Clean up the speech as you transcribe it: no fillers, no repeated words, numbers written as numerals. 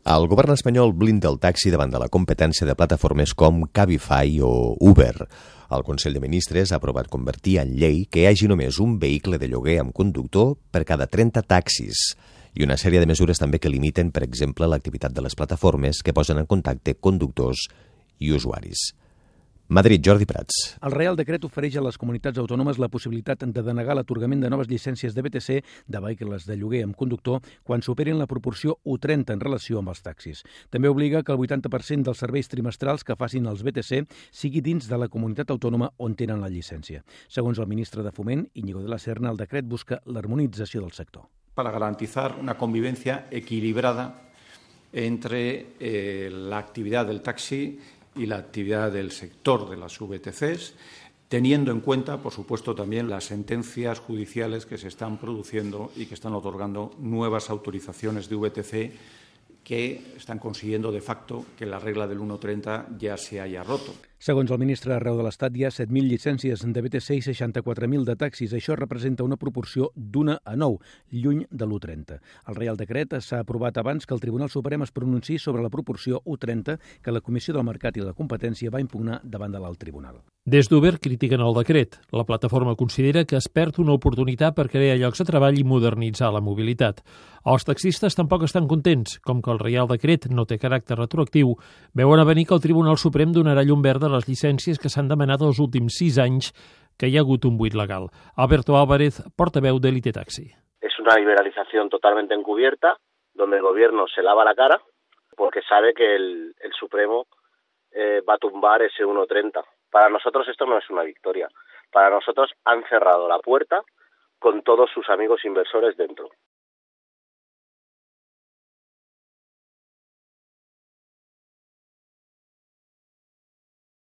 El govern espanyol blinda el taxi davant de la competència de plataformes com Cabify o Uber. El Consell de Ministres ha aprovat convertir en llei que hi hagi només un vehicle de lloguer amb conductor per cada 30 taxis i una sèrie de mesures també que limiten, per exemple, l'activitat de les plataformes que posen en contacte conductors i usuaris. Madrid, Jordi Prats. El Reial Decret ofereix a les comunitats autònomes la possibilitat de denegar l'atorgament de noves llicències de BTC de vehicles de lloguer amb conductor quan superin la proporció 1:30 en relació amb els taxis. També obliga que el 80% dels serveis trimestrals que facin els BTC sigui dins de la comunitat autònoma on tenen la llicència. Segons el ministre de Foment, Íñigo de la Serna, el decret busca l'harmonització del sector. Para garantizar una convivencia equilibrada entre la actividad del taxi y la actividad del sector de las VTCs, teniendo en cuenta, por supuesto, también las sentencias judiciales que se están produciendo y que están otorgando nuevas autorizaciones de VTC que están consiguiendo de facto que la regla del 1:30 ja se haya roto. Segons el ministre, arreu de l'Estat hi ha 7.000 llicències de BTC i 64.000 de taxis. Això representa una proporció d'1 a 9, lluny de l'1:30. El Reial Decret s'ha aprovat abans que el Tribunal Suprem es pronunciï sobre la proporció 1:30 que la Comissió del Mercat i la Competència va impugnar davant de l'alt tribunal. Des d'Uber critiquen el decret. La plataforma considera que es perd una oportunitat per crear llocs de treball i modernitzar la mobilitat. Els taxistes tampoc estan contents. Com que el Reial Decret no té caràcter retroactiu, veuen a venir que el Tribunal Suprem donarà llum verda a les llicències que s'han demanat els últims 6 anys que hi ha hagut un buit legal. Alberto Álvarez, portaveu d'Elite Taxi. Es una liberalización totalmente encubierta, donde el gobierno se lava la cara porque sabe que el Supremo va a tumbar ese 1:30. Para nosotros esto no es una victoria. Para nosotros han cerrado la puerta con todos sus amigos inversores dentro.